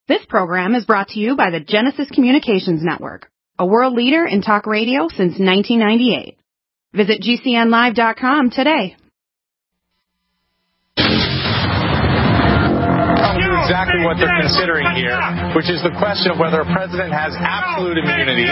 This program is brought to you by the Genesis Communications Network, a world leader in talk radio since 1998. Visit GCNlive.com today. Exactly what they're considering here, which is the question of whether a president has absolute immunity.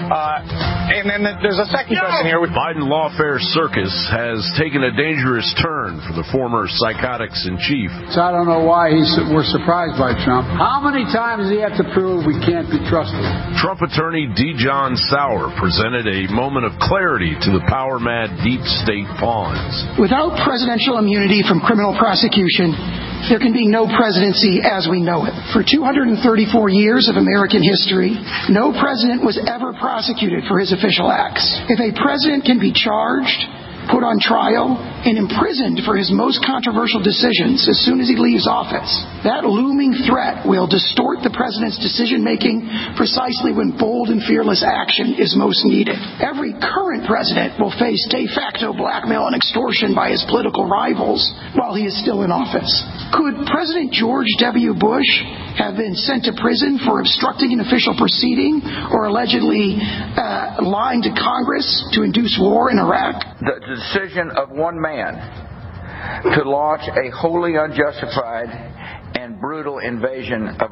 And then there's a second question here. Biden lawfare circus has taken a dangerous turn for the former psychotics-in-chief. So I don't know why we're surprised by Trump. How many times does he have to prove we can't be trusted? Trump attorney D. John Sauer presented a moment of clarity to the power-mad deep state pawns. Without presidential immunity from criminal prosecution, there can be no presidency as we know it. For 234 years of American history, no president was ever prosecuted for his official acts. If a president can be charged, put on trial, and imprisoned for his most controversial decisions as soon as he leaves office, that looming threat will distort the president's decision-making precisely when bold and fearless action is most needed. Every current president will face de facto blackmail and extortion by his political rivals while he is still in office. Could President George W. Bush have been sent to prison for obstructing an official proceeding or allegedly lying to Congress to induce war in Iraq? The decision of one man to launch a wholly unjustified and brutal invasion of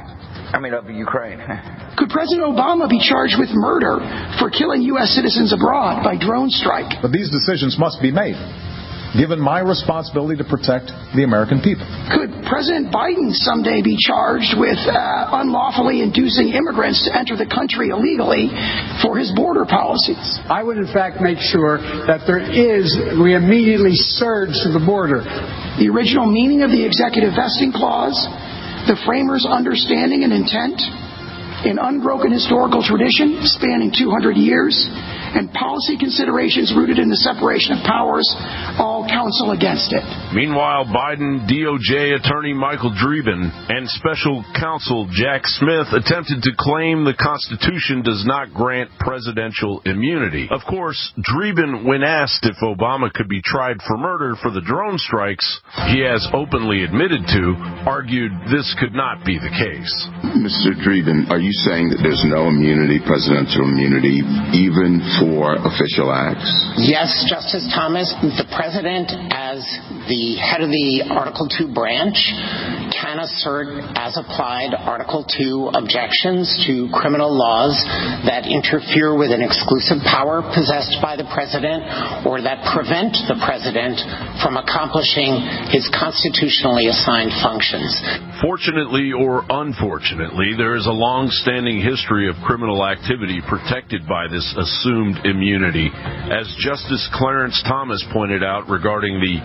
Ukraine. Could President Obama be charged with murder for killing U.S. citizens abroad by drone strike? But these decisions must be made, given my responsibility to protect the American people. Could President Biden someday be charged with unlawfully inducing immigrants to enter the country illegally for his border policies? I would, in fact, make sure that we immediately surge to the border. The original meaning of the executive vesting clause, the framers' understanding and intent, an unbroken historical tradition spanning 200 years, and policy considerations rooted in the separation of powers all counsel against it. Meanwhile, Biden DOJ attorney Michael Dreeben and special counsel Jack Smith attempted to claim the Constitution does not grant presidential immunity. Of course, Dreeben, when asked if Obama could be tried for murder for the drone strikes he has openly admitted to, argued this could not be the case. Mr. Dreeben, are you saying that there's no immunity, presidential immunity, even for official acts? Yes, Justice Thomas. The president, as the head of the Article 2 branch, can assert, as applied, Article 2 objections to criminal laws that interfere with an exclusive power possessed by the president or that prevent the president from accomplishing his constitutionally assigned functions. Fortunately or unfortunately, there is a long-standing history of criminal activity protected by this assumed immunity, as Justice Clarence Thomas pointed out regarding the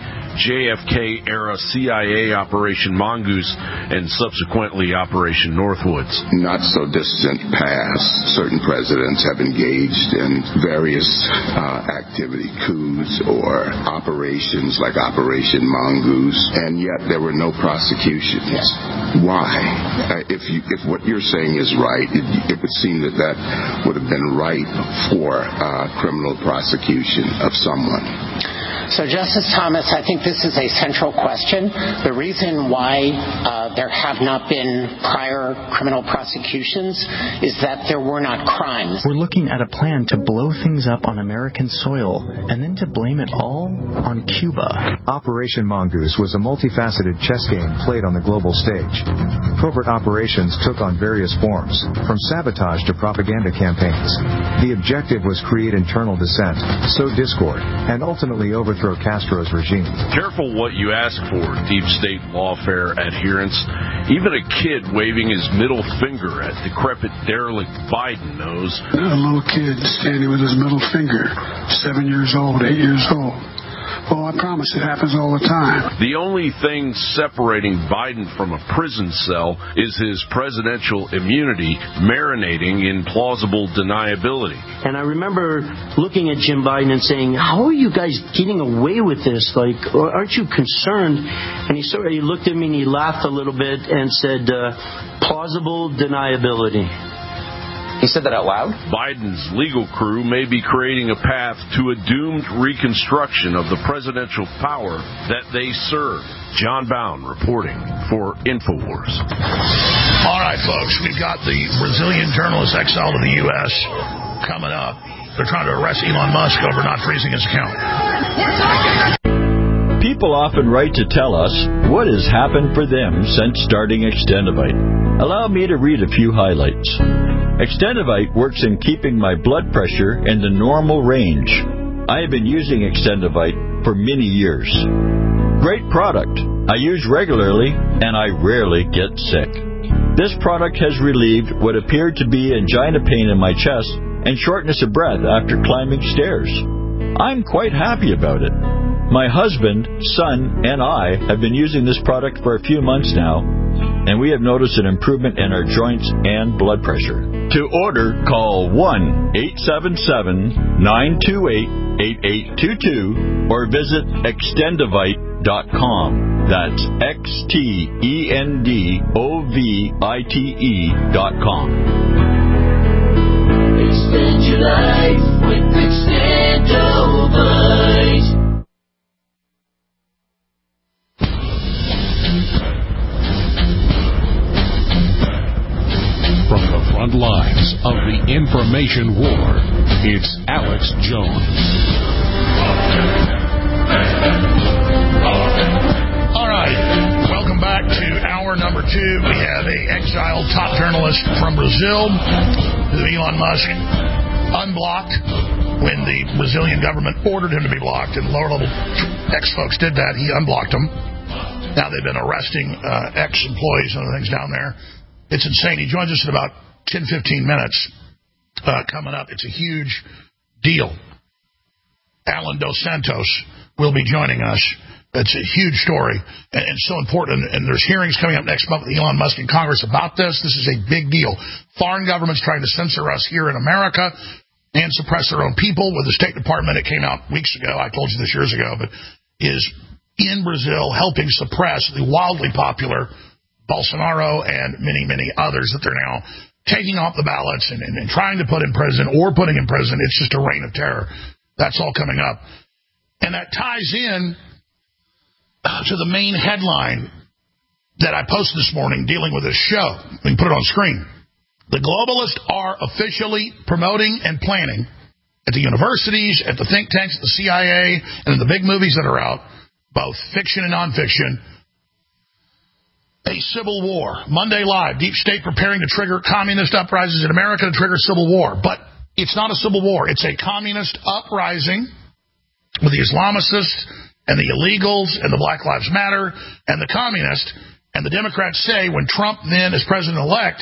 JFK-era CIA Operation Mongoose and subsequently Operation Northwoods. Not so distant past, certain presidents have engaged in various activity, coups or operations like Operation Mongoose, and yet there were no prosecutions. Yes. Why? If what you're saying is right, it would seem that would have been right for criminal prosecution of someone. So, Justice Thomas, I think this is a central question. The reason why there have not been prior criminal prosecutions is that there were not crimes. We're looking at a plan to blow things up on American soil and then to blame it all on Cuba. Operation Mongoose was a multifaceted chess game played on the global stage. Covert operations took on various forms, from sabotage to propaganda campaigns. The objective was create internal dissent, sow discord, and ultimately overthrow Castro's regime. Careful what you ask for, deep state lawfare adherents. Even a kid waving his middle finger at decrepit derelict Biden knows. A little kid standing with his middle finger, 7 years old, 8 years old. Oh, I promise it happens all the time. The only thing separating Biden from a prison cell is his presidential immunity marinating in plausible deniability. And I remember looking at Jim Biden and saying, how are you guys getting away with this? Like, aren't you concerned? And he looked at me and he laughed a little bit and said, plausible deniability. He said that out loud? Biden's legal crew may be creating a path to a doomed reconstruction of the presidential power that they serve. John Bound reporting for InfoWars. All folks. We've got the Brazilian journalist exiled to the U.S. coming up. They're trying to arrest Elon Musk over not freezing his account. People often write to tell us what has happened for them since starting Extendivite. Allow me to read a few highlights. Extendivite works in keeping my blood pressure in the normal range. I have been using Extendivite for many years. Great product. I use regularly and I rarely get sick. This product has relieved what appeared to be angina pain in my chest and shortness of breath after climbing stairs. I'm quite happy about it. My husband, son, and I have been using this product for a few months now, and we have noticed an improvement in our joints and blood pressure. To order, call 1-877-928-8822 or visit Extendivite.com. That's XTENDOVITE.com. Extend your life with Extendivite. From the front lines of the information war, it's Alex Jones. All right, welcome back to hour number 2. We have an exiled top journalist from Brazil, who Elon Musk unblocked when the Brazilian government ordered him to be blocked, and lower-level ex-folks did that. He unblocked them. Now they've been arresting ex-employees and other things down there. It's insane. He joins us in about 10, 15 minutes coming up. It's a huge deal. Alan Dos Santos will be joining us. It's a huge story and so important. And there's hearings coming up next month with Elon Musk in Congress about this. This is a big deal. Foreign governments trying to censor us here in America and suppress their own people. With the State Department, it came out weeks ago. I told you this years ago, but is in Brazil helping suppress the wildly popular Bolsonaro and many, many others that they're now taking off the ballots and trying to put in prison or putting in prison. It's just a reign of terror. That's all coming up. And that ties in to the main headline that I posted this morning dealing with this show. We can put it on screen. The globalists are officially promoting and planning at the universities, at the think tanks, at the CIA, and in the big movies that are out, both fiction and nonfiction, a civil war. Monday Live, Deep State preparing to trigger communist uprisings in America to trigger civil war. But it's not a civil war. It's a communist uprising with the Islamists and the illegals and the Black Lives Matter and the communists. And the Democrats say when Trump then, as president-elect,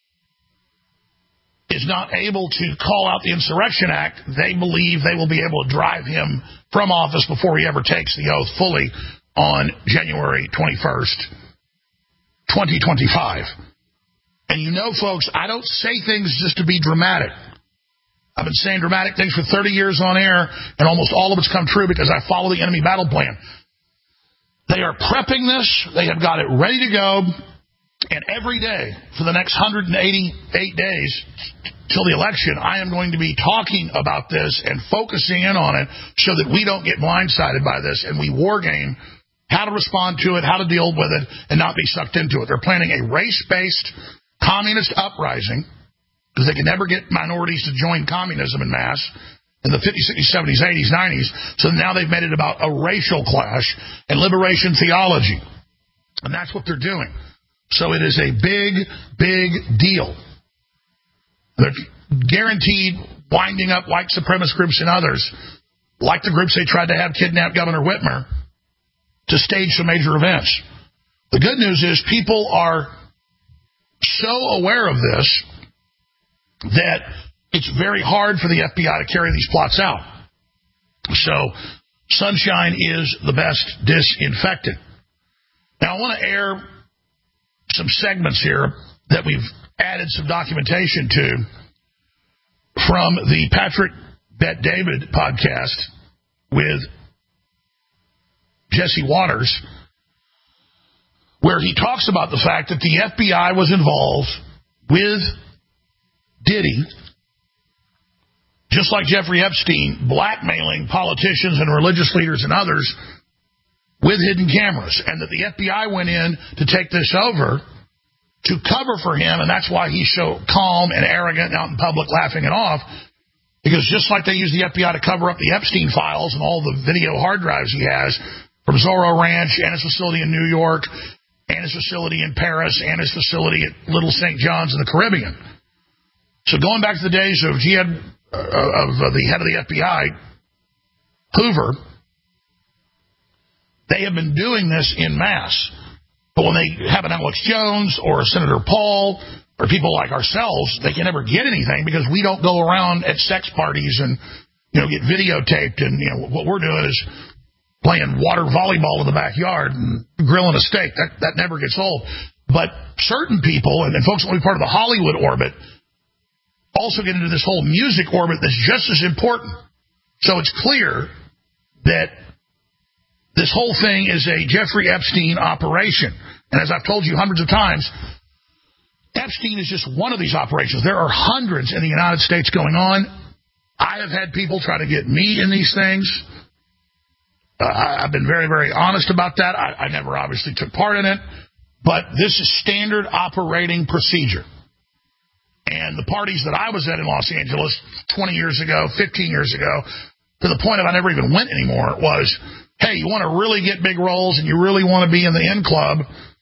is not able to call out the Insurrection Act, they believe they will be able to drive him from office before he ever takes the oath fully on January 21st. 2025. And you know, folks, I don't say things just to be dramatic. I've been saying dramatic things for 30 years on air, and almost all of it's come true because I follow the enemy battle plan. They are prepping this. They have got it ready to go. And every day for the next 188 days till the election, I am going to be talking about this and focusing in on it so that we don't get blindsided by this and we war game how to respond to it, how to deal with it, and not be sucked into it. They're planning a race-based communist uprising because they can never get minorities to join communism in mass in the 50s, 60s, 70s, 80s, 90s. So now they've made it about a racial clash and liberation theology. And that's what they're doing. So it is a big, big deal. They're guaranteed winding up white supremacist groups and others, like the groups they tried to have kidnap Governor Whitmer, to stage some major events. The good news is people are so aware of this that it's very hard for the FBI to carry these plots out. So sunshine is the best disinfectant. Now I want to air some segments here that we've added some documentation to from the Patrick Bet-David podcast with Jesse Waters, where he talks about the fact that the FBI was involved with Diddy, just like Jeffrey Epstein, blackmailing politicians and religious leaders and others with hidden cameras, and that the FBI went in to take this over to cover for him, and that's why he's so calm and arrogant out in public laughing it off, because just like they use the FBI to cover up the Epstein files and all the video hard drives he has from Zorro Ranch and his facility in New York and his facility in Paris and his facility at Little St. John's in the Caribbean. So going back to the days of the head of the FBI, Hoover, they have been doing this en masse. But when they have an Alex Jones or a Senator Paul or people like ourselves, they can never get anything because we don't go around at sex parties and, get videotaped. And, what we're doing is playing water volleyball in the backyard and grilling a steak. That never gets old. But certain people, and folks that will be part of the Hollywood orbit, also get into this whole music orbit that's just as important. So it's clear that this whole thing is a Jeffrey Epstein operation. And as I've told you hundreds of times, Epstein is just one of these operations. There are hundreds in the United States going on. I have had people try to get me in these things. I've been very, very honest about that. I never obviously took part in it. But this is standard operating procedure. And the parties that I was at in Los Angeles 20 years ago, 15 years ago, to the point of I never even went anymore, was, hey, you want to really get big roles and you really want to be in the In Club,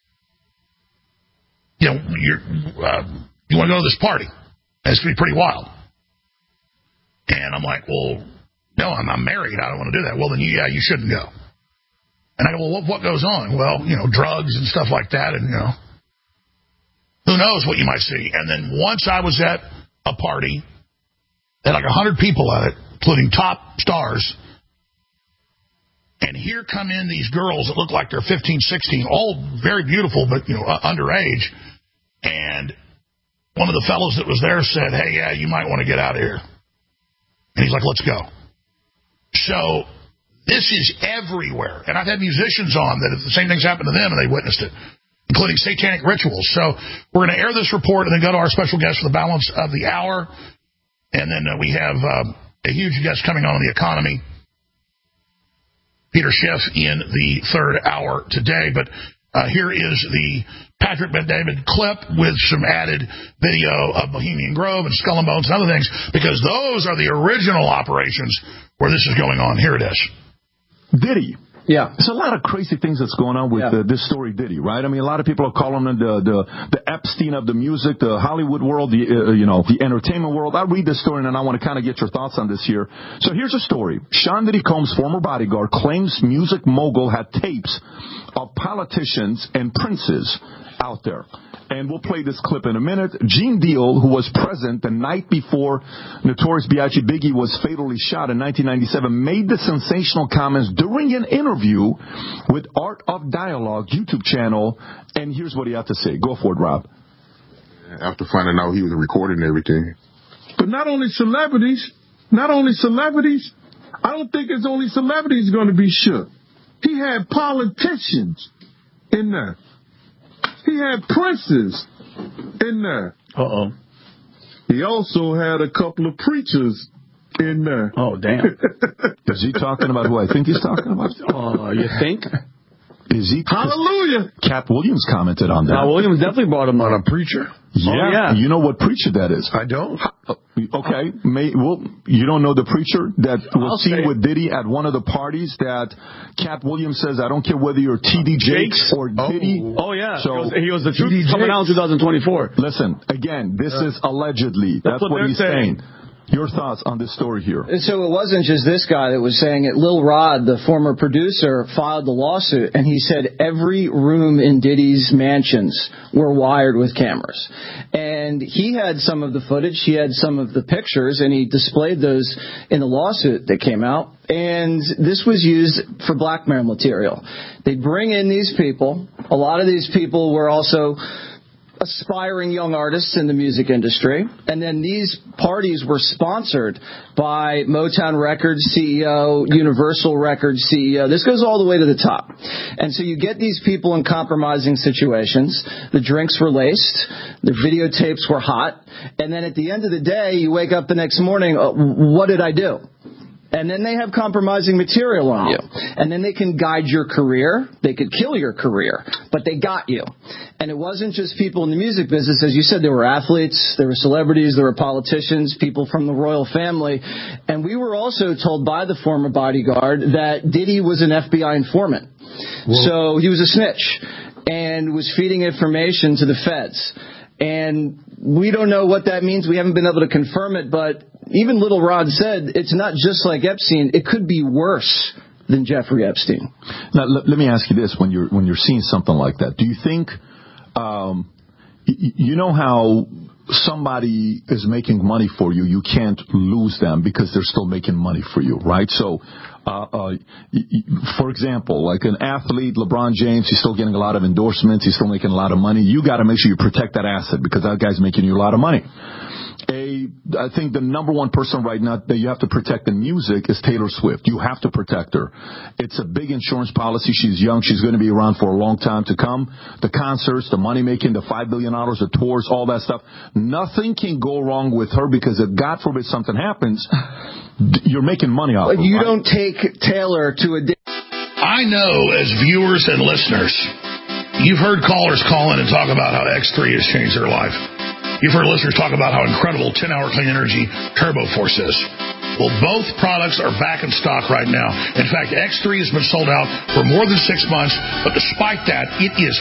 you want to go to this party. It's going to be pretty wild. And I'm like, well, no, I'm married. I don't want to do that. Well, then, you shouldn't go. And I go, well, what goes on? Well, drugs and stuff like that. And, who knows what you might see. And then once I was at a party, they had like 100 people at it, including top stars. And here come in these girls that look like they're 15, 16, all very beautiful, but, underage. And one of the fellows that was there said, hey, yeah, you might want to get out of here. And he's like, let's go. So this is everywhere. And I've had musicians on that the same things happened to them and they witnessed it, including satanic rituals. So we're going to air this report and then go to our special guest for the balance of the hour. And then we have a huge guest coming on the economy, Peter Schiff, in the third hour today. But here is the Patrick Bet-David clip with some added video of Bohemian Grove and Skull and Bones and other things, because those are the original operations where this is going on. Here it is. Diddy. Yeah. There's a lot of crazy things that's going on with this story, Diddy, right? I mean, a lot of people are calling him the Epstein of the music, the Hollywood world, the entertainment world. I'll read this story and I want to kind of get your thoughts on this here. So here's a story. Sean Diddy Combs' former bodyguard claims music mogul had tapes of politicians and princes out there. And we'll play this clip in a minute. Gene Deal, who was present the night before Notorious B.I.G. Biggie was fatally shot in 1997, made the sensational comments during an interview with Art of Dialogue YouTube channel. And here's what he had to say. Go for it, Rob. After finding out he was recording everything. But not only celebrities, I don't think it's only celebrities going to be shook. He had politicians in there. He had princes in there. Uh-oh. He also had a couple of preachers in there. Oh, damn. Is he talking about who I think he's talking about? You think? Is he? Hallelujah. Cat Williams commented on that. Williams definitely brought him on a preacher. Yeah. You know what preacher that is? I don't. Okay. You don't know the preacher that was seen with Diddy at one of the parties that Cat Williams says, I don't care whether you're T.D. Jakes or Diddy. Oh, yeah. So he was the truth coming out in 2024. Listen, again, this is allegedly. That's what he's saying. Your thoughts on this story here? And so it wasn't just this guy that was saying it. Lil Rod, the former producer, filed the lawsuit, and he said every room in Diddy's mansions were wired with cameras. And he had some of the footage, he had some of the pictures, and he displayed those in the lawsuit that came out. And this was used for blackmail material. They bring in these people. A lot of these people were also aspiring young artists in the music industry. And then these parties were sponsored by Motown Records CEO, Universal Records CEO. This goes all the way to the top. And so you get these people in compromising situations. The drinks were laced. The videotapes were hot. And then at the end of the day, you wake up the next morning, what did I do? And then they have compromising material on you. And then they can guide your career. They could kill your career. But they got you. And it wasn't just people in the music business. As you said, there were athletes, there were celebrities, there were politicians, people from the royal family. And we were also told by the former bodyguard that Diddy was an FBI informant. Whoa. So he was a snitch and was feeding information to the feds. And we don't know what that means. We haven't been able to confirm it, but even Little Rod said it's not just like Epstein. It could be worse than Jeffrey Epstein. Now, let me ask you this: when you're seeing something like that, do you think, you know how somebody is making money for you, you can't lose them because they're still making money for you, right? So, for example, like an athlete, LeBron James, he's still getting a lot of endorsements, he's still making a lot of money. You got to make sure you protect that asset because that guy's making you a lot of money. I think the number one person right now that you have to protect in music is Taylor Swift. You have to protect her. It's a big insurance policy. She's young. She's going to be around for a long time to come. The concerts, the money making, the $5 billion, the tours, all that stuff. Nothing can go wrong with her because if God forbid something happens, you're making money off of her. You don't take Taylor to a... I know as viewers and listeners, you've heard callers call in and talk about how X3 has changed their life. You've heard listeners talk about how incredible 10-hour clean energy Turbo Force is. Well, both products are back in stock right now. In fact, X3 has been sold out for more than 6 months, but despite that, it is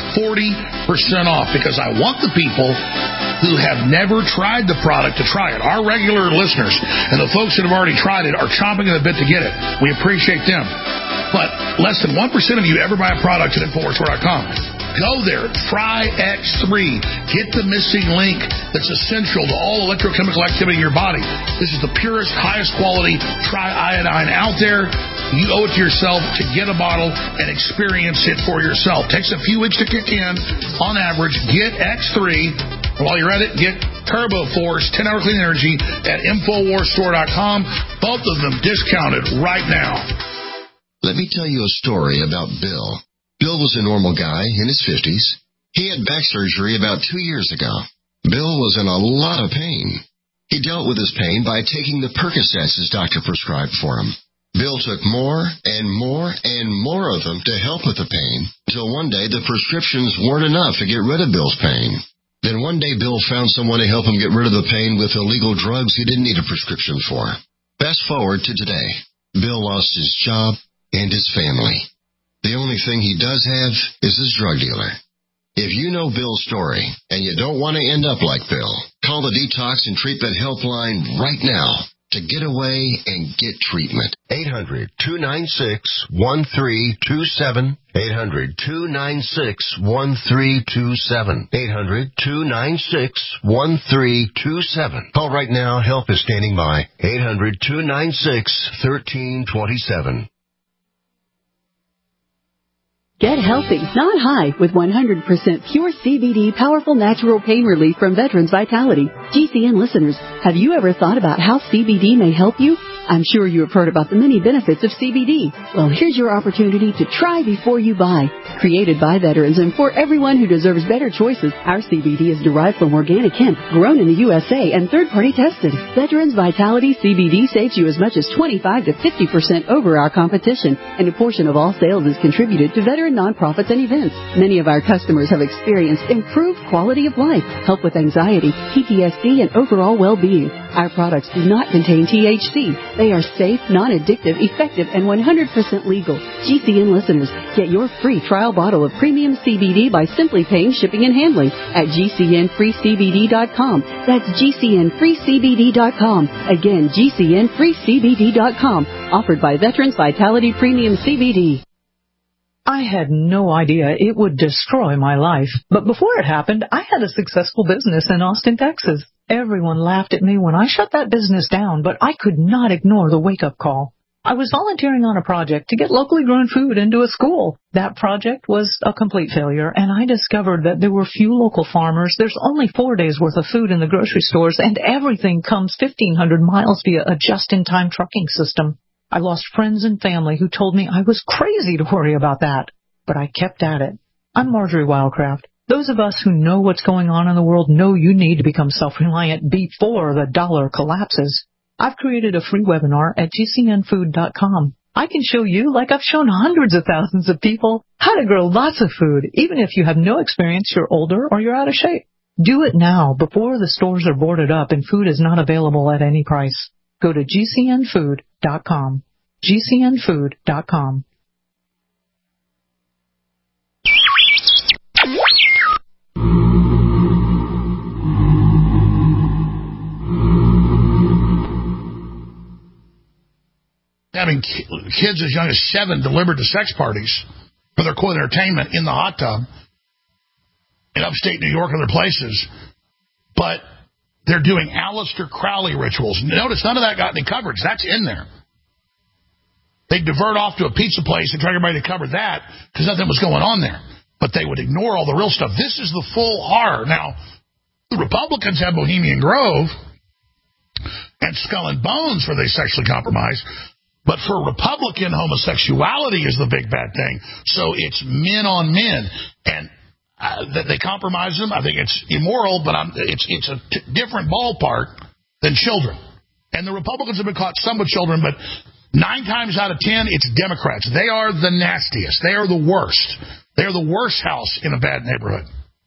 40% off because I want the people who have never tried the product to try it. Our regular listeners and the folks that have already tried it are chomping at the bit to get it. We appreciate them. But less than 1% of you ever buy a product at InfoWarsStore.com. Go there. Try X3. Get the missing link that's essential to all electrochemical activity in your body. This is the purest, highest quality triiodine out there. You owe it to yourself to get a bottle and experience it for yourself. Takes a few weeks to kick in. On average, get X3. While you're at it, get Turbo Force 10-hour clean energy at InfoWarsStore.com. Both of them discounted right now. Let me tell you a story about Bill. Bill was a normal guy in his 50s. He had back surgery about 2 years ago. Bill was in a lot of pain. He dealt with his pain by taking the Percocets his doctor prescribed for him. Bill took more and more and more of them to help with the pain, until one day the prescriptions weren't enough to get rid of Bill's pain. Then one day Bill found someone to help him get rid of the pain with illegal drugs he didn't need a prescription for. Fast forward to today. Bill lost his job and his family. The only thing he does have is his drug dealer. If you know Bill's story and you don't want to end up like Bill, call the Detox and Treatment Helpline right now to get away and get treatment. 800-296-1327. 800-296-1327. 800-296-1327. Call right now. Help is standing by. 800-296-1327. Get healthy, not high, with 100% pure CBD powerful natural pain relief from Veterans Vitality. GCN listeners, have you ever thought about how CBD may help you? I'm sure you have heard about the many benefits of CBD. Well, here's your opportunity to try before you buy. Created by veterans and for everyone who deserves better choices, our CBD is derived from organic hemp, grown in the USA, and third-party tested. Veterans Vitality CBD saves you as much as 25 to 50% over our competition, and a portion of all sales is contributed to veteran nonprofits and events. Many of our customers have experienced improved quality of life, help with anxiety, PTSD, and overall well-being. Our products do not contain THC. They are safe, non-addictive, effective, and 100% legal. GCN listeners, get your free trial bottle of premium CBD by simply paying shipping and handling at GCNFreeCBD.com. That's GCNFreeCBD.com. Again, GCNFreeCBD.com. Offered by Veterans Vitality Premium CBD. I had no idea it would destroy my life. But before it happened, I had a successful business in Austin, Texas. Everyone laughed at me when I shut that business down, but I could not ignore the wake-up call. I was volunteering on a project to get locally grown food into a school. That project was a complete failure, and I discovered that there were few local farmers. There's only 4 days' worth of food in the grocery stores, and everything comes 1,500 miles via a just-in-time trucking system. I lost friends and family who told me I was crazy to worry about that, but I kept at it. I'm Marjorie Wildcraft. Those of us who know what's going on in the world know you need to become self-reliant before the dollar collapses. I've created a free webinar at gcnfood.com. I can show you, like I've shown hundreds of thousands of people, how to grow lots of food, even if you have no experience, you're older, or you're out of shape. Do it now, before the stores are boarded up and food is not available at any price. Go to gcnfood.com. gcnfood.com. Having kids as young as 7 delivered to sex parties for their quote entertainment in the hot tub in upstate New York and other places, but they're doing Aleister Crowley rituals. Notice none of that got any coverage. That's in there. They divert off to a pizza place and try everybody to cover that because nothing was going on there. But they would ignore all the real stuff. This is the full horror. Now, the Republicans have Bohemian Grove and Skull and Bones where they sexually compromise. But for Republican, homosexuality is the big bad thing. So it's men on men. And that they compromise them, I think it's immoral, but it's a different ballpark than children. And the Republicans have been caught some with children, but 9 times out of 10, it's Democrats. They are the nastiest. They are the worst. They are the worst house in a bad neighborhood.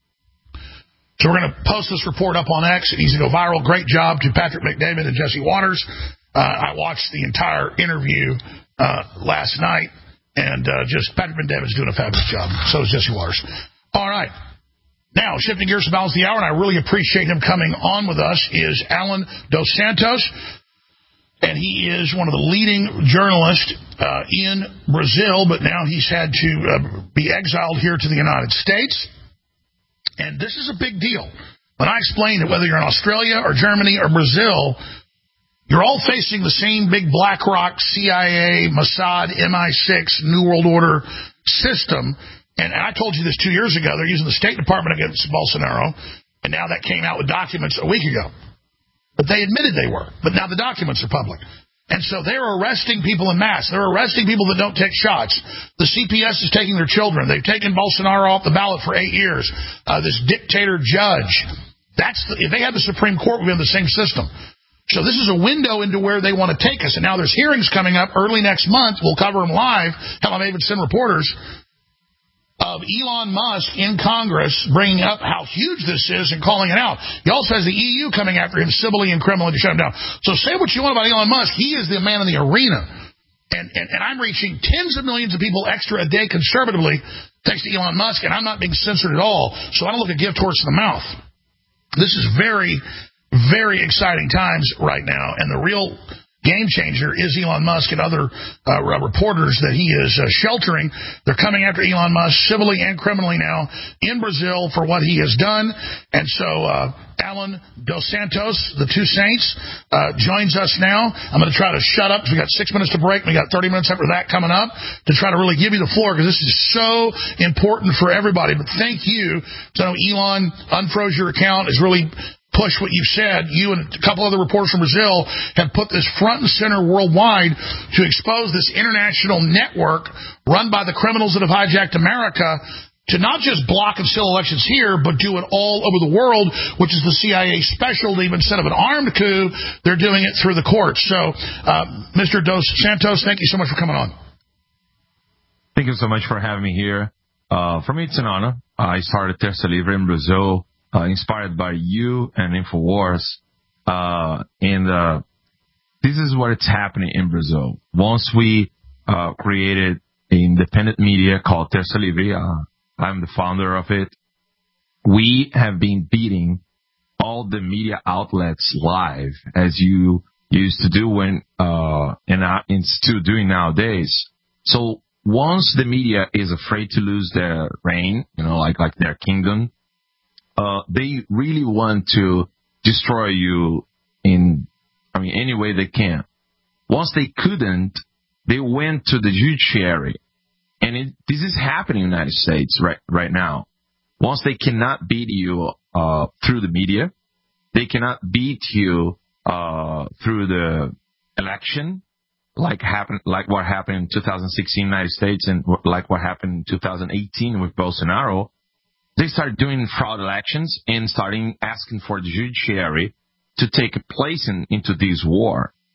So we're going to post this report up on X. It needs to go viral. Great job to Patrick McDavid and Jesse Waters. I watched the entire interview last night, and just Patrick McDavid's doing a fabulous job. So is Jesse Waters. All right. Now, shifting gears to balance the hour, and I really appreciate him coming on with us, is Alan Dos Santos. And he is one of the leading journalists in Brazil, but now he's had to be exiled here to the United States. And this is a big deal. When I explain that whether you're in Australia or Germany or Brazil, you're all facing the same big BlackRock, CIA, Mossad, MI6, New World Order system. And I told you this 2 years ago. They're using the State Department against Bolsonaro. And now that came out with documents a week ago. But they admitted they were. But now the documents are public. And so they're arresting people en masse. They're arresting people that don't take shots. The CPS is taking their children. They've taken Bolsonaro off the ballot for 8 years. This dictator judge. If they had the Supreme Court, we'd have the same system. So this is a window into where they want to take us. And now there's hearings coming up early next month. We'll cover them live. Hell, I may even send reporters of Elon Musk in Congress bringing up how huge this is and calling it out. He also has the EU coming after him civilly and criminally to shut him down. So say what you want about Elon Musk. He is the man in the arena. And I'm reaching tens of millions of people extra a day conservatively thanks to Elon Musk, and I'm not being censored at all. So I don't look a gift horse in the mouth. This is very, very exciting times right now, and the real game changer is Elon Musk and other reporters that he is sheltering. They're coming after Elon Musk civilly and criminally now in Brazil for what he has done. And so Alan Dos Santos, the two saints, joins us now. I'm going to try to shut up because we got 6 minutes to break. We got 30 minutes after that coming up to try to really give you the floor because this is so important for everybody. But thank you. So Elon unfroze your account, is really push what you've said. You and a couple other reporters from Brazil have put this front and center worldwide to expose this international network run by the criminals that have hijacked America to not just block and steal elections here, but do it all over the world, which is the CIA specialty. Instead of an armed coup, they're doing it through the courts. So, Mr. Dos Santos, thank you so much for coming on. Thank you so much for having me here. For me, it's an honor. I started Terça Livre in Brazil, inspired by you and InfoWars. And this is what it's happening in Brazil. Once we created an independent media called Terça Livre, I'm the founder of it. We have been beating all the media outlets live, as you used to do and still doing nowadays. So once the media is afraid to lose their reign, like their kingdom, they really want to destroy you any way they can. Once they couldn't, they went to the judiciary. And this is happening in the United States right now. Once they cannot beat you through the media, they cannot beat you through the election, like what happened in 2016 in the United States and like what happened in 2018 with Bolsonaro. They started doing fraud elections and starting asking for the judiciary to take a place into this war.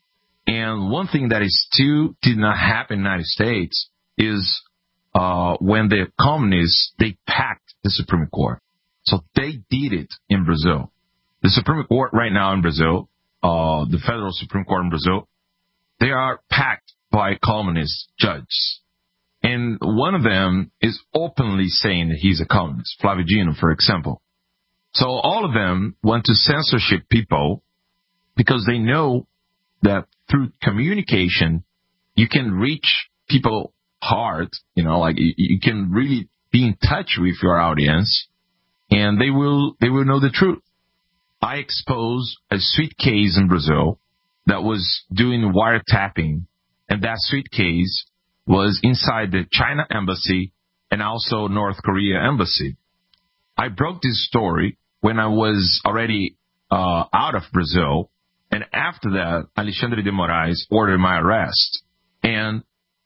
And one thing that is still did not happen in the United States is when the communists, they packed the Supreme Court. So they did it in Brazil. The Supreme Court right now in Brazil, the federal Supreme Court in Brazil, they are packed by communist judges. And one of them is openly saying that he's a communist, Flávio Dino, for example. So all of them want to censorship people because they know that through communication, you can reach people hard, like you can really be in touch with your audience, and they will know the truth. I exposed a suitcase in Brazil that was doing wiretapping, and that suitcase was inside the China embassy and also North Korea embassy. I broke this story when I was already out of Brazil, and after that, Alexandre de Moraes ordered my arrest and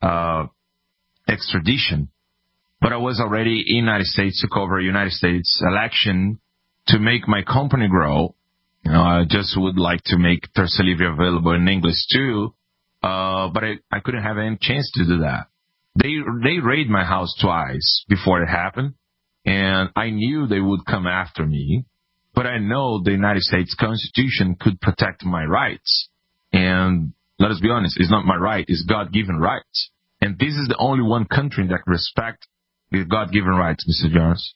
extradition. But I was already in the United States to cover a United States election to make my company grow. I just would like to make Terça Livre available in English too, but I couldn't have any chance to do that. They raided my house twice before it happened, and I knew they would come after me, but I know the United States Constitution could protect my rights. And let us be honest, it's not my right, it's God-given rights. And this is the only one country that respects the God-given rights, Mr. Jones.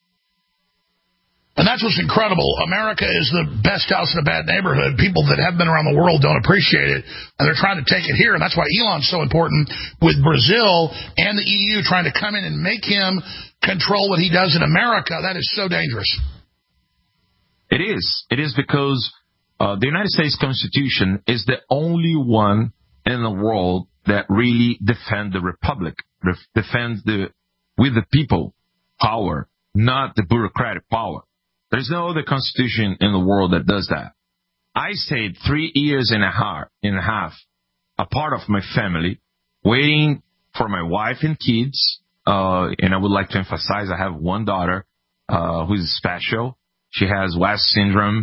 And that's what's incredible. America is the best house in a bad neighborhood. People that have been around the world don't appreciate it, and they're trying to take it here. And that's why Elon's so important with Brazil and the EU trying to come in and make him control what he does in America. That is so dangerous. It is. It is because the United States Constitution is the only one in the world that really defends the republic, defends with the people power, not the bureaucratic power. There's no other constitution in the world that does that. I stayed 3 years and a half, a part of my family, waiting for my wife and kids. And I would like to emphasize I have one daughter who is special. She has West syndrome.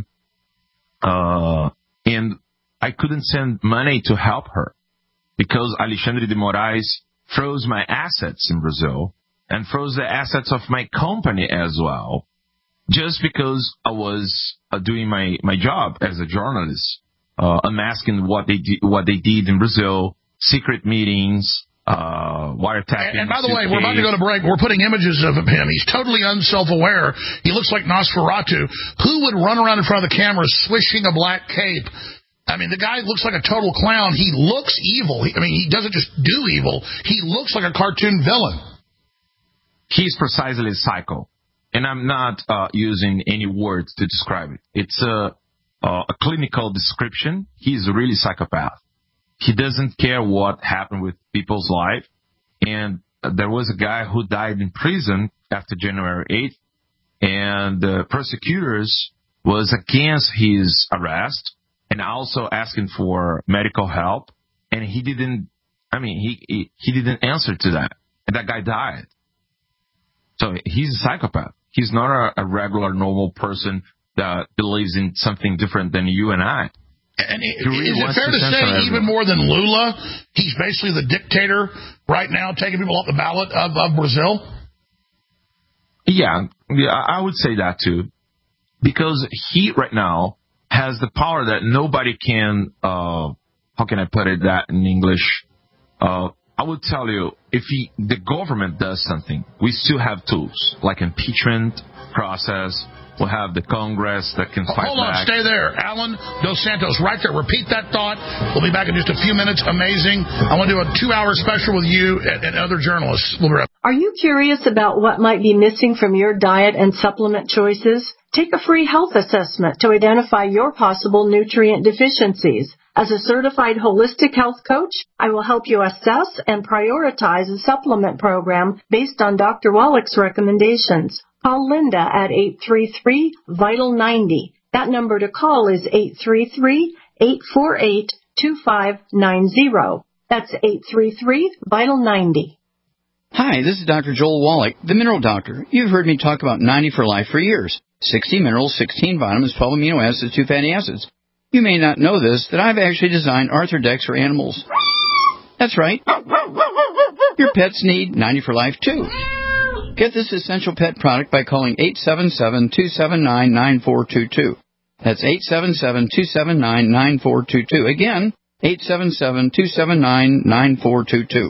And I couldn't send money to help her because Alexandre de Moraes froze my assets in Brazil and froze the assets of my company as well, just because I was doing my job as a journalist, unmasking what they did in Brazil, secret meetings, wiretapping. And by the way, we're about to go to break. We're putting images of him. He's totally unself-aware. He looks like Nosferatu. Who would run around in front of the camera swishing a black cape? I mean, the guy looks like a total clown. He looks evil. He doesn't just do evil. He looks like a cartoon villain. He's precisely a psycho. And I'm not using any words to describe it. It's a clinical description. He's a really psychopath. He doesn't care what happened with people's life. And there was a guy who died in prison after January 8th. And the prosecutors was against his arrest and also asking for medical help. And he didn't answer to that. And that guy died. So he's a psychopath. He's not a regular, normal person that believes in something different than you and I. And is it fair to say, even more than Lula, he's basically the dictator right now, taking people off the ballot of Brazil? Yeah, I would say that too. Because he right now has the power that nobody can, how can I put it that in English? I would tell you, if the government does something, we still have tools, like impeachment process. We'll have the Congress that can fight back. Hold on, stay there. Alan Dos Santos, right there. Repeat that thought. We'll be back in just a few minutes. Amazing. I want to do a 2-hour special with you and other journalists. We'll be right back. Are you curious about what might be missing from your diet and supplement choices? Take a free health assessment to identify your possible nutrient deficiencies. As a certified holistic health coach, I will help you assess and prioritize a supplement program based on Dr. Wallach's recommendations. Call Linda at 833-VITAL-90. That number to call is 833-848-2590. That's 833-VITAL-90. Hi, this is Dr. Joel Wallach, the Mineral Doctor. You've heard me talk about 90 for Life for years. 60 minerals, 16 vitamins, 12 amino acids, 2 fatty acids. You may not know this, that I've actually designed Arthrodex for animals. That's right. Your pets need 90 for Life, too. Get this essential pet product by calling 877-279-9422. That's 877-279-9422. Again, 877-279-9422.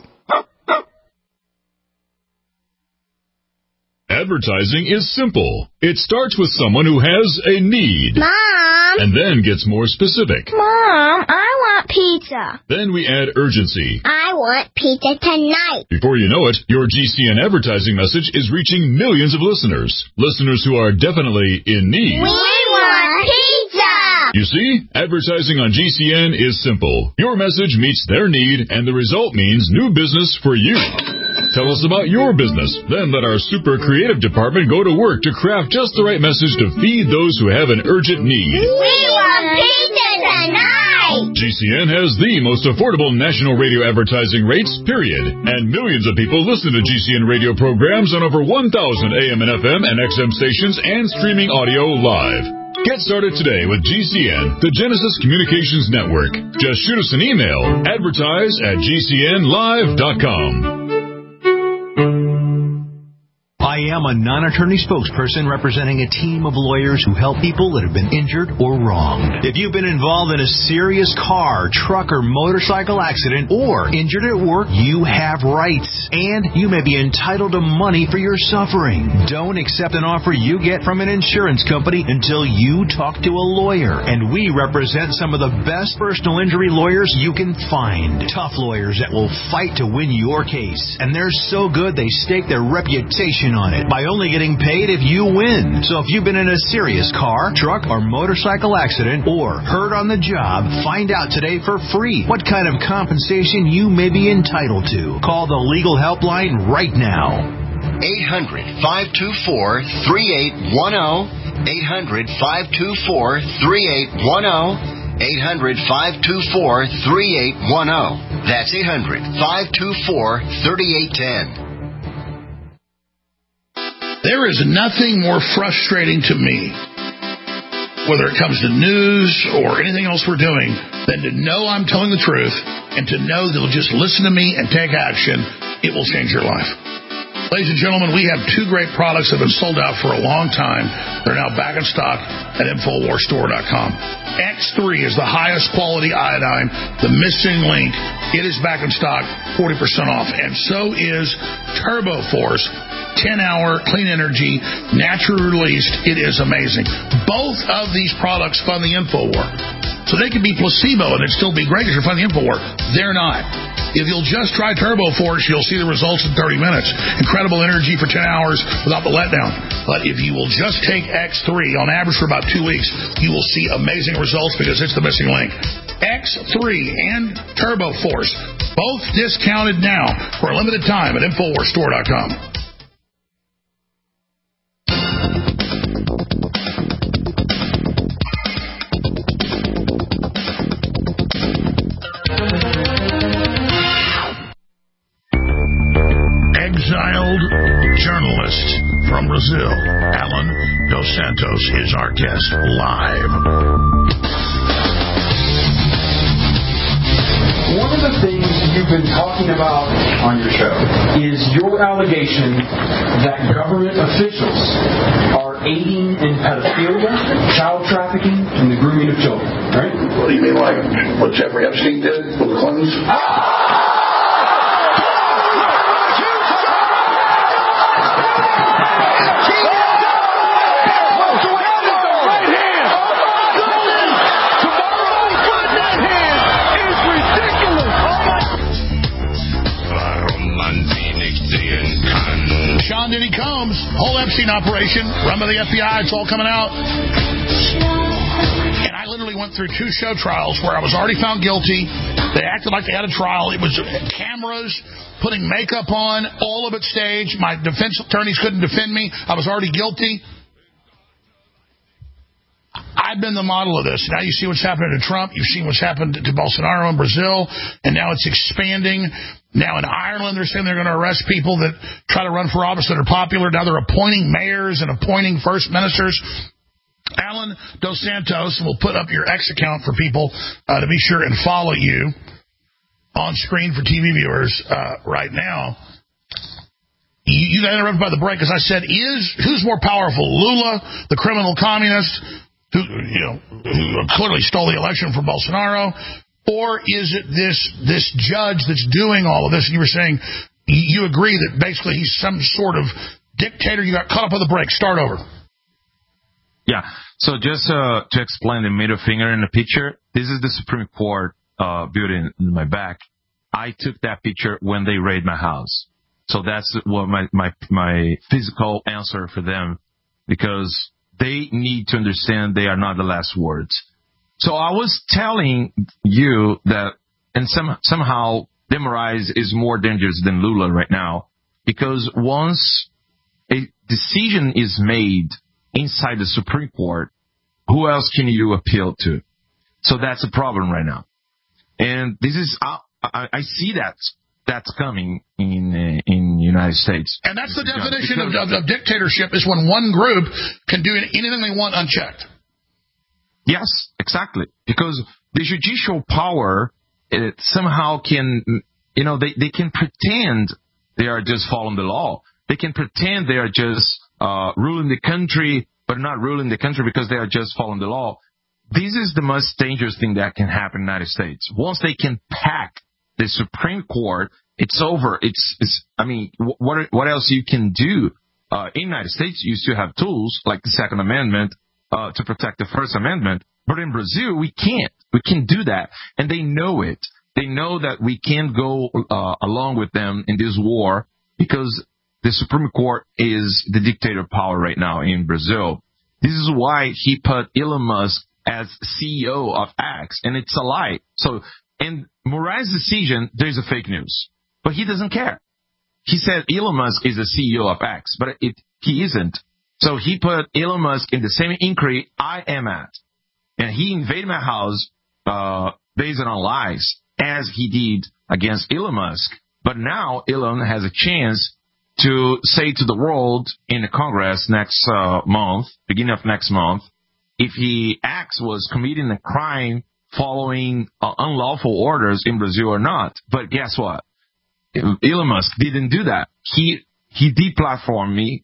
Advertising is simple. It starts with someone who has a need. Mom! And then gets more specific. Mom, I want pizza. Then we add urgency. I want pizza tonight. Before you know it, your GCN advertising message is reaching millions of listeners. Listeners who are definitely in need. We want pizza! You see, advertising on GCN is simple. Your message meets their need, and the result means new business for you. Tell us about your business. Then let our super creative department go to work to craft just the right message to feed those who have an urgent need. We want pizza tonight! GCN has the most affordable national radio advertising rates, period. And millions of people listen to GCN radio programs on over 1,000 AM and FM and XM stations and streaming audio live. Get started today with GCN, the Genesis Communications Network. Just shoot us an email, advertise@gcnlive.com. I am a non-attorney spokesperson representing a team of lawyers who help people that have been injured or wronged. If you've been involved in a serious car, truck, or motorcycle accident or injured at work, you have rights, and you may be entitled to money for your suffering. Don't accept an offer you get from an insurance company until you talk to a lawyer, and we represent some of the best personal injury lawyers you can find. Tough lawyers that will fight to win your case, and they're so good they stake their reputation on it by only getting paid if you win. So if you've been in a serious car, truck, or motorcycle accident or hurt on the job, find out today for free what kind of compensation you may be entitled to. Call the legal helpline right now. 800-524-3810. 800-524-3810. 800-524-3810. That's 800-524-3810. There is nothing more frustrating to me, whether it comes to news or anything else we're doing, than to know I'm telling the truth and to know they'll just listen to me and take action. It will change your life. Ladies and gentlemen, we have two great products that have been sold out for a long time. They're now back in stock at InfoWarsStore.com. X3 is the highest quality iodine, the missing link. It is back in stock, 40% off. And so is TurboForce. 10-hour clean energy, naturally released. It is amazing. Both of these products fund the InfoWar. So they can be placebo and it'd still be great if you're funding the InfoWar. They're not. If you'll just try TurboForce, you'll see the results in 30 minutes. Incredible energy for 10 hours without the letdown. But if you will just take X3 on average for about 2 weeks, you will see amazing results because it's the missing link. X3 and TurboForce, both discounted now for a limited time at InfoWarsStore.com. Exiled journalist from Brazil, Alan Dos Santos, is our guest live. One of the things you've been talking about on your show is your allegation that government officials are aiding in pedophilia, child trafficking, and the grooming of children, right? What do you mean, like what Jeffrey Epstein did with the Clintons? Sean Diddy Combs, whole Epstein operation, run by the FBI, it's all coming out. And I literally went through 2 show trials where I was already found guilty. They acted like they had a trial. It was cameras, putting makeup on, all of it staged. My defense attorneys couldn't defend me. I was already guilty. I've been the model of this. Now you see what's happening to Trump. You've seen what's happened to Bolsonaro in Brazil. And now it's expanding. Now in Ireland, they're saying they're going to arrest people that try to run for office that are popular. Now they're appointing mayors and appointing first ministers. Alan Dos Santos, and we'll put up your X account for people to be sure and follow you on screen for TV viewers right now. You got interrupted by the break, as I said. Who's more powerful, Lula, the criminal communist who clearly stole the election from Bolsonaro, or is it this judge that's doing all of this? And you were saying you agree that basically he's some sort of dictator. You got caught up on the break. Start over. Yeah. So just to explain the middle finger in the picture, this is the Supreme Court building in my back. I took that picture when they raided my house. So that's what my physical answer for them, because they need to understand they are not the last words. So I was telling you that, and somehow Demorize is more dangerous than Lula right now, because once a decision is made inside the Supreme Court, who else can you appeal to? So that's a problem right now. And this is, I see that's coming in the United States. And that's the definition of dictatorship, is when one group can do anything they want unchecked. Yes, exactly. Because the judicial power somehow can, they can pretend they are just following the law. They can pretend they are just ruling the country, but not ruling the country because they are just following the law. This is the most dangerous thing that can happen in the United States. Once they can pack the Supreme Court, it's over. What else you can do? In the United States, you still have tools like the Second Amendment to protect the First Amendment. But in Brazil, we can't. We can't do that. And they know it. They know that we can't go along with them in this war because the Supreme Court is the dictator power right now in Brazil. This is why he put Elon Musk as CEO of X, and it's a lie. So, in Moraes' decision, there's a fake news. But he doesn't care. He said Elon Musk is the CEO of X, but he isn't. So he put Elon Musk in the same inquiry I am at. And he invaded my house based on lies, as he did against Elon Musk. But now Elon has a chance to say to the world in the Congress next month, beginning of next month, if X was committing a crime following unlawful orders in Brazil or not. But guess what? Elon Musk didn't do that. He deplatformed me.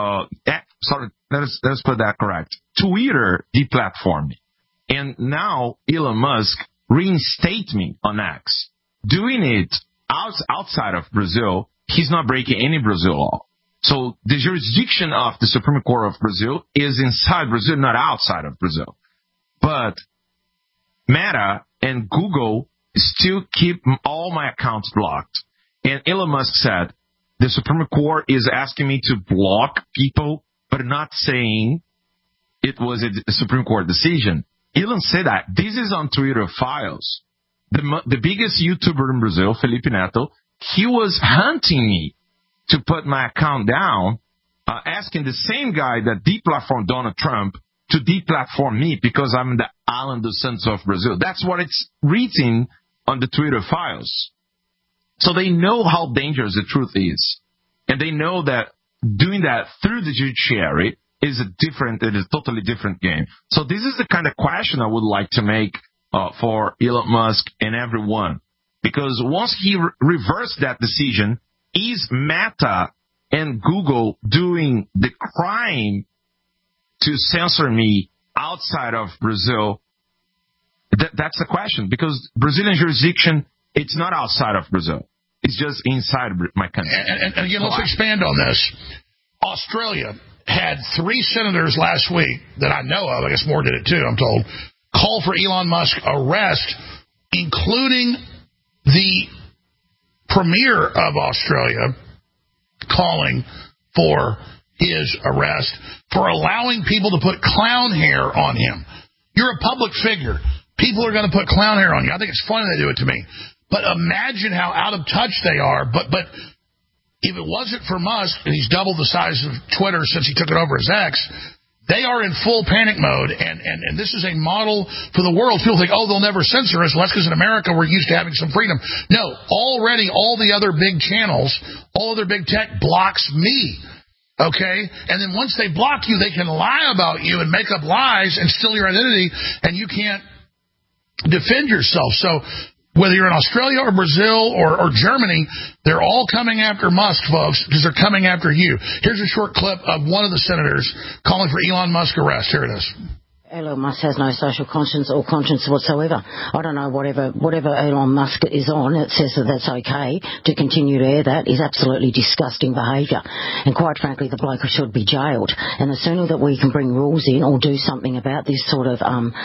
Let's put that correct. Twitter deplatformed me. And now Elon Musk reinstate me on X. Doing it outside of Brazil, he's not breaking any Brazil law. So the jurisdiction of the Supreme Court of Brazil is inside Brazil, not outside of Brazil. But Meta and Google still keep all my accounts blocked. And Elon Musk said, the Supreme Court is asking me to block people, but not saying it was a Supreme Court decision. Elon said that. This is on Twitter files. The biggest YouTuber in Brazil, Felipe Neto, he was hunting me to put my account down, asking the same guy that deplatformed Donald Trump to deplatform me because I'm the Alan dos Santos of Brazil. That's what it's written on the Twitter files. So they know how dangerous the truth is. And they know that doing that through the judiciary is a totally different game. So this is the kind of question I would like to make for Elon Musk and everyone. Because once he reversed that decision, is Meta and Google doing the crime to censor me outside of Brazil? That's the question. Because Brazilian jurisdiction, it's not outside of Brazil. It's just inside my country. And again, let's expand on this. Australia had 3 senators last week that I know of, I guess more did it too, I'm told, call for Elon Musk's arrest, including the premier of Australia calling for his arrest for allowing people to put clown hair on him. You're a public figure. People are going to put clown hair on you. I think it's funny they do it to me. But imagine how out of touch they are. But if it wasn't for Musk, and he's doubled the size of Twitter since he took it over as X, they are in full panic mode. And this is a model for the world. People think, they'll never censor us. Well, that's because in America we're used to having some freedom. No, already all the other big channels, all other big tech blocks me. Okay? And then once they block you, they can lie about you and make up lies and steal your identity, and you can't defend yourself. So whether you're in Australia or Brazil or Germany, they're all coming after Musk, folks, because they're coming after you. Here's a short clip of one of the senators calling for Elon Musk arrest. Here it is. Elon Musk has no social conscience or conscience whatsoever. I don't know, whatever Elon Musk is on, it says that that's okay to continue to air that is absolutely disgusting behaviour. And quite frankly, the bloke should be jailed. And the sooner that we can bring rules in or do something about this sort of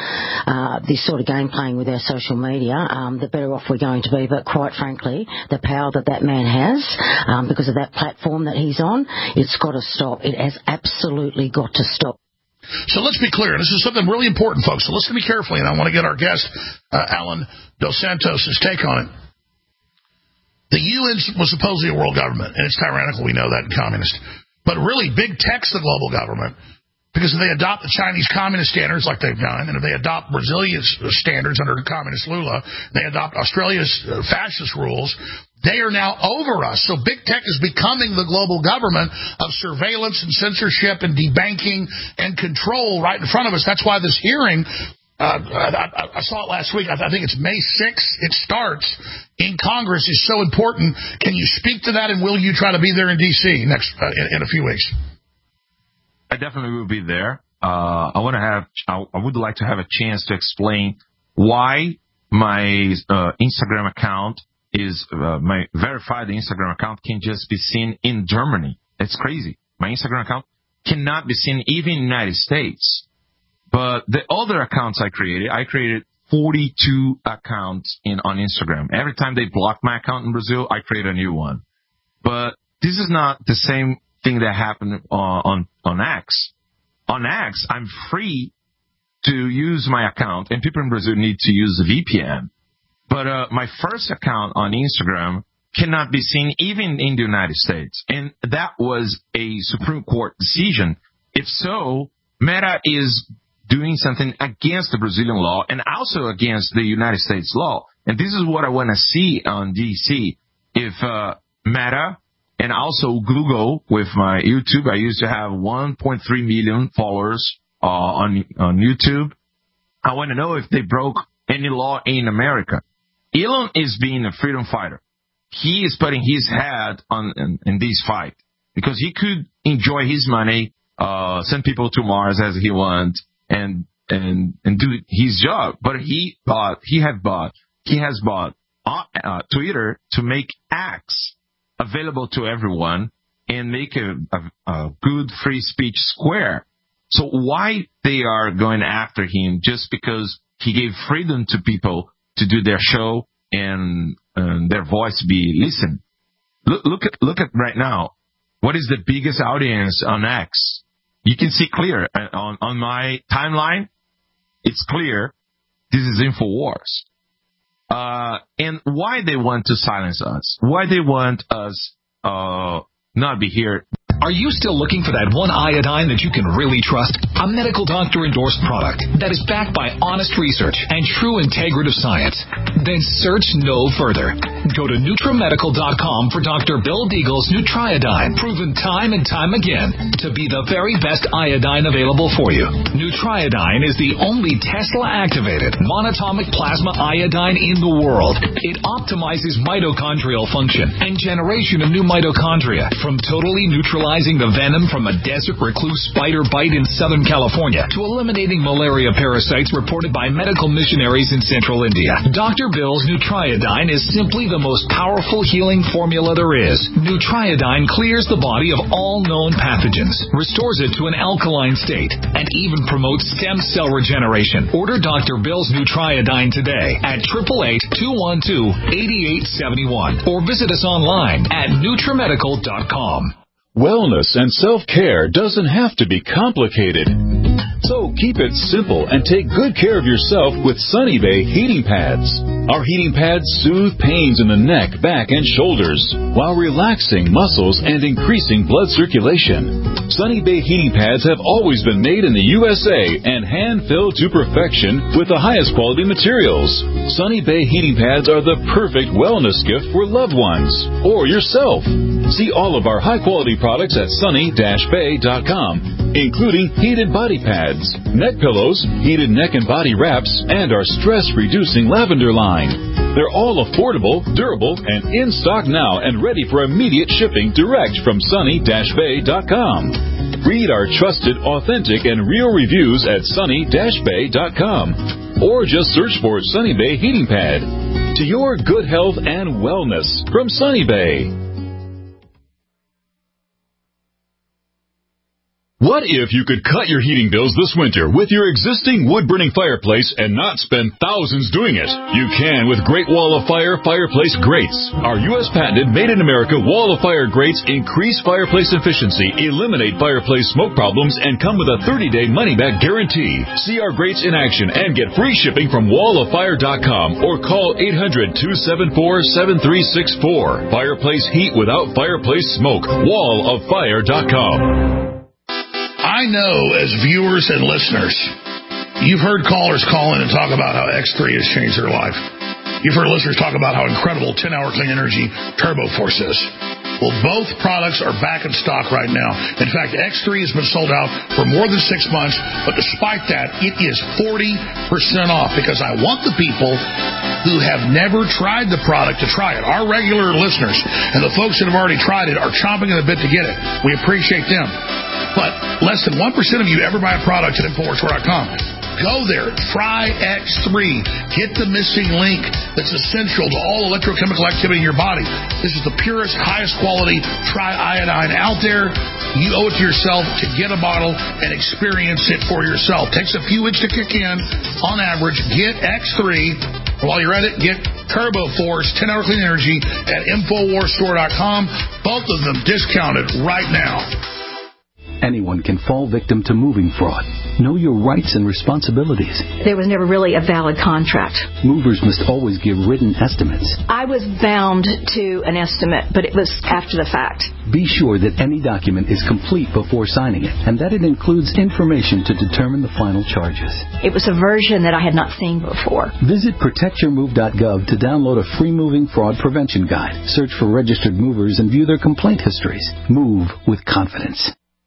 game playing with our social media, the better off we're going to be. But quite frankly, the power that man has, because of that platform that he's on, it's got to stop. It has absolutely got to stop. So let's be clear. This is something really important, folks. So listen to me carefully, and I want to get our guest, Alan Dos Santos' take on it. The UN was supposedly a world government, and it's tyrannical. We know that, and communist. But really, big tech's the global government, because if they adopt the Chinese communist standards like they've done, and if they adopt Brazilia's standards under communist Lula, they adopt Australia's fascist rules, they are now over us. So big tech is becoming the global government of surveillance and censorship and debanking and control right in front of us. That's why this hearing, I saw it last week, I think it's May 6th, it starts in Congress, is so important. Can you speak to that, and will you try to be there in D.C. next in a few weeks? I definitely will be there. I would like to have a chance to explain why my Instagram account is my verified Instagram account can just be seen in Germany. It's crazy. My Instagram account cannot be seen even in the United States. But the other accounts I created 42 accounts on Instagram. Every time they block my account in Brazil, I create a new one. But this is not the same thing that happened on X. On X, I'm free to use my account, and people in Brazil need to use the VPN. But my first account on Instagram cannot be seen even in the United States. And that was a Supreme Court decision. If so, Meta is doing something against the Brazilian law and also against the United States law. And this is what I want to see on DC. If Meta and also Google with my YouTube, I used to have 1.3 million followers on YouTube. I want to know if they broke any law in America. Elon is being a freedom fighter. He is putting his head in this fight because he could enjoy his money, send people to Mars as he wants, and do his job. But he has bought Twitter to make X available to everyone and make a good free speech square. So why they are going after him just because he gave freedom to people to do their show and their voice be listened? Look at right now. What is the biggest audience on X? You can see clear on my timeline. It's clear. This is InfoWars. And why they want to silence us? Why they want us not be here? Are you still looking for that one iodine that you can really trust? A medical doctor endorsed product that is backed by honest research and true integrative science? Then search no further. Go to NutriMedical.com for Dr. Bill Deagle's Nutriodine, proven time and time again to be the very best iodine available for you. Nutriodine is the only Tesla-activated monatomic plasma iodine in the world. It optimizes mitochondrial function and generation of new mitochondria from totally neutralizing the venom from a desert recluse spider bite in Southern California to eliminating malaria parasites reported by medical missionaries in Central India. Dr. Bill's Nutriodine is simply the most powerful healing formula there is. Nutriodine clears the body of all known pathogens, restores it to an alkaline state, and even promotes stem cell regeneration. Order Dr. Bill's Nutriodine today at 888-212-8871 or visit us online at NutriMedical.com. Wellness and self-care doesn't have to be complicated. So keep it simple and take good care of yourself with Sunny Bay heating pads. Our heating pads soothe pains in the neck, back, and shoulders while relaxing muscles and increasing blood circulation. Sunny Bay heating pads have always been made in the USA and hand-filled to perfection with the highest quality materials. Sunny Bay heating pads are the perfect wellness gift for loved ones or yourself. See all of our high-quality products at sunny-bay.com, including heated body pads, neck pillows, heated neck and body wraps, and our stress-reducing lavender line. They're all affordable, durable, and in stock now and ready for immediate shipping direct from sunny-bay.com. Read our trusted, authentic, and real reviews at sunny-bay.com. Or just search for Sunny Bay Heating Pad. To your good health and wellness from Sunny Bay. What if you could cut your heating bills this winter with your existing wood-burning fireplace and not spend thousands doing it? You can with Great Wall of Fire fireplace grates. Our U.S. patented made-in-America Wall of Fire grates increase fireplace efficiency, eliminate fireplace smoke problems, and come with a 30-day money-back guarantee. See our grates in action and get free shipping from walloffire.com or call 800-274-7364. Fireplace heat without fireplace smoke. walloffire.com. I know as viewers and listeners, you've heard callers call in and talk about how X3 has changed their life. You've heard listeners talk about how incredible 10-hour clean energy Turbo Force is. Well, both products are back in stock right now. In fact, X3 has been sold out for more than 6 months, but despite that, it is 40% off because I want the people who have never tried the product to try it. Our regular listeners and the folks that have already tried it are chomping at the bit to get it. We appreciate them. But less than 1% of you ever buy a product at InfoWarsStore.com. Go there. Try X3. Get the missing link that's essential to all electrochemical activity in your body. This is the purest, highest quality triiodine out there. You owe it to yourself to get a bottle and experience it for yourself. Takes a few weeks to kick in. On average, get X3. While you're at it, get Turbo Force 10-hour clean energy at InfoWarsStore.com. Both of them discounted right now. Anyone can fall victim to moving fraud. Know your rights and responsibilities. There was never really a valid contract. Movers must always give written estimates. I was bound to an estimate, but it was after the fact. Be sure that any document is complete before signing it, and that it includes information to determine the final charges. It was a version that I had not seen before. Visit protectyourmove.gov to download a free moving fraud prevention guide. Search for registered movers and view their complaint histories. Move with confidence.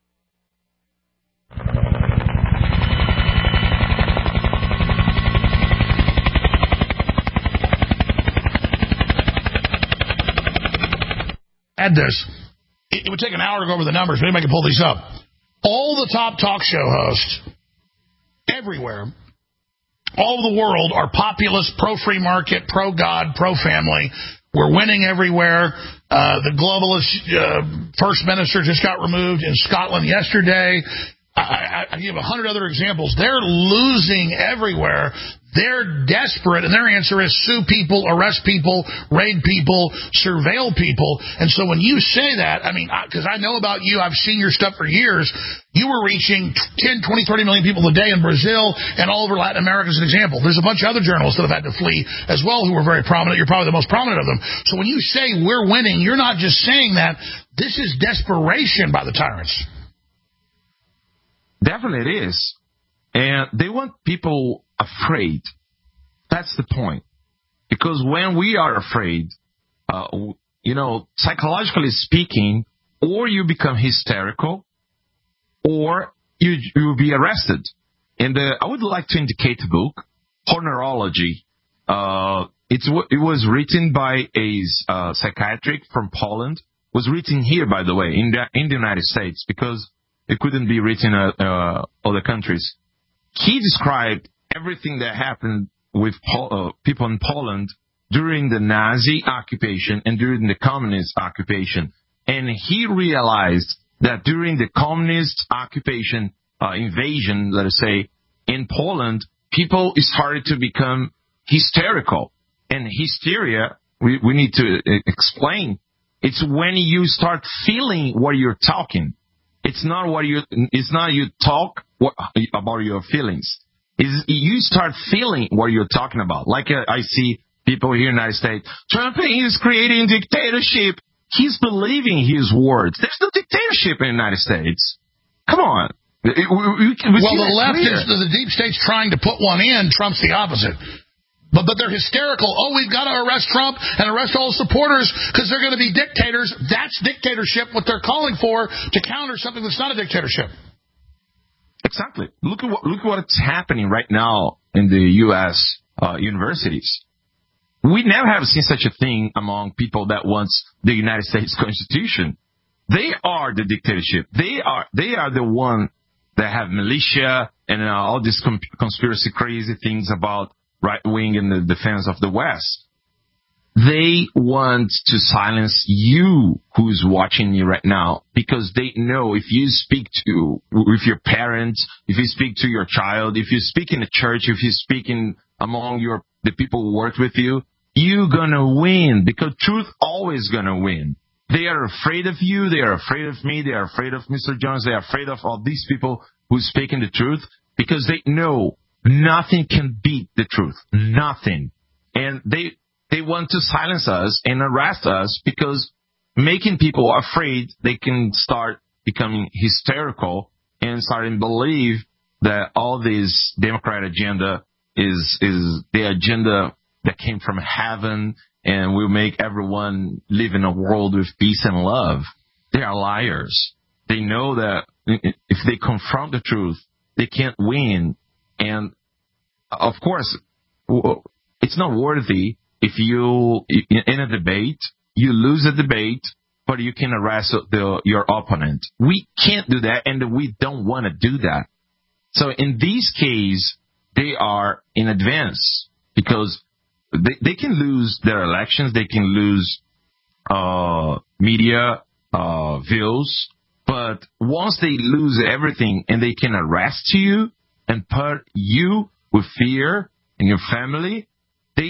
Add this. It would take an hour to go over the numbers, but anybody can pull these up. All the top talk show hosts everywhere, all over the world, are populist, pro-free market, pro-God, pro-family. We're winning everywhere. The globalist first minister just got removed in Scotland yesterday. I give 100 other examples. They're losing everywhere. They're desperate, and their answer is sue people, arrest people, raid people, surveil people. And so when you say that, I mean, because I know about you, I've seen your stuff for years, you were reaching 10, 20, 30 million people a day in Brazil and all over Latin America as an example. There's a bunch of other journalists that have had to flee as well who were very prominent. You're probably the most prominent of them. So when you say we're winning, you're not just saying that. This is desperation by the tyrants. Definitely it is. And they want people afraid. That's the point. Because when we are afraid, psychologically speaking, or you become hysterical, or you will be arrested. And I would like to indicate the book, Hornerology. It was written by a psychiatric from Poland. It was written here, by the way, in the United States, because it couldn't be written in other countries. He described everything that happened with people in Poland during the Nazi occupation and during the communist occupation. And he realized that during the communist occupation, invasion, let us say, in Poland, people started to become hysterical. And hysteria, we need to explain, it's when you start feeling what you're talking. It's not you talk about your feelings. You start feeling what you're talking about. Like I see people here in the United States, Trump is creating dictatorship. He's believing his words. There's no dictatorship in the United States. Come on. The left is the deep state's trying to put one in. Trump's the opposite. But they're hysterical. Oh, we've got to arrest Trump and arrest all his supporters because they're going to be dictators. That's dictatorship, what they're calling for, to counter something that's not a dictatorship. Exactly. Look at what's happening right now in the U.S. Universities. We never have seen such a thing among people that wants the United States Constitution. They are the dictatorship. They are the one that have militia and all these conspiracy crazy things about right wing and the defense of the West. They want to silence you who's watching me right now because they know if you speak with your parents, if you speak to your child, if you speak in the church, if you speak among the people who work with you, you're gonna win because truth always gonna win. They are afraid of you. They are afraid of me. They are afraid of Mr. Jones. They are afraid of all these people who speaking the truth because they know nothing can beat the truth. Nothing. And they want to silence us and arrest us because making people afraid, they can start becoming hysterical and starting to believe that all this Democrat agenda is the agenda that came from heaven and will make everyone live in a world with peace and love. They are liars. They know that if they confront the truth, they can't win. And, of course, it's not worthy if you, in a debate, you lose a debate, but you can arrest your opponent. We can't do that, and we don't want to do that. So in this case, they are in advance because they can lose their elections, they can lose media views, but once they lose everything and they can arrest you and put you with fear and your family, they